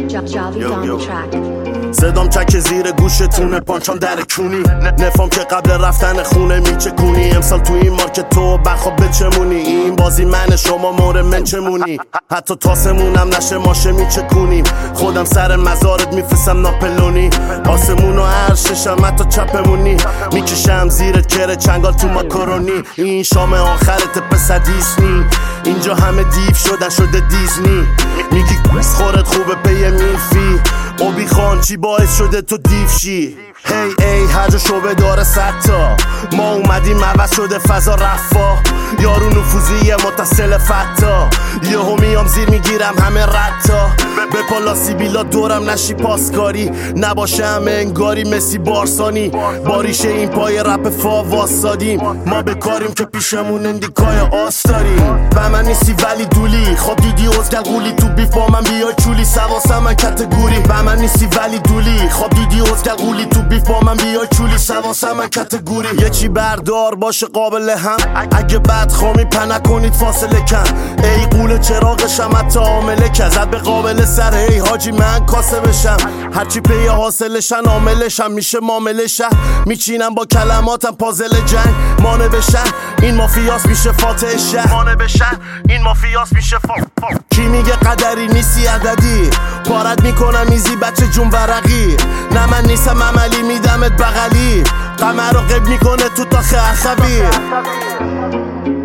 Javi on the track. صدام چک زیر گوشتونه پانچان در کونی نفام که قبل رفتن خونه میچکونی امسال تو این مارکت تو بخواب بچمونی این بازی من شما مور من چمونی حتی تاسمونم نشه ماشه میچکونیم خودم سر مزارت میفرستم ناپلونی آسمون و عرششم حتی چپمونی میکشم زیرت کره چنگال تو ماکارونی این شام آخرت پسر دیسنی اینجا همه دیو شده دیزنی میگی خورت خوبه پی میلفی اوبی خان چی باعث شده تو دیو شی هی هر جا شعبه داره ستا ما اومدیم عوض شده فضا رفا یارو نفوذی متصل فتا یهو میام زیر میگیرم همه رتا به پالاسی بیلا دورم نشی پاسکاری نباشه همه انگاری مسی بارسانی باریشه این پای رپ فا واسادیم ما به کاریم که پیشمون اندیکای آس داریم و من نیستی ولی دولی خب دیدی ازگل قولی تو بیف با من بیای چولی سواسم من کتگوری و من نیستی ولی دولی خب دیدی ازگل قولی تو بیف با من بیای چولی سواسم من کتگوری یه چی بردار باشه قابل هم اگه بد خوامی پنه کنید فاصله کن ای قول چراغشم حتی عامله که زد به قابل سر هی حاجی من کاسه بشم هرچی پی حاصلشن عاملشم میشه معاملشن میچینم با کلماتم پازل جنگ مانه بشن این مافیاس میشه فاتح شهر مانه بشن این مافیاس میشه کی میگه قدری نیستی عددی پارت میکنم ایزی بچه جون ورقی نه من نیستم عملی میدمت بغلی قمر رو قب میکنه تو تاخ اخوی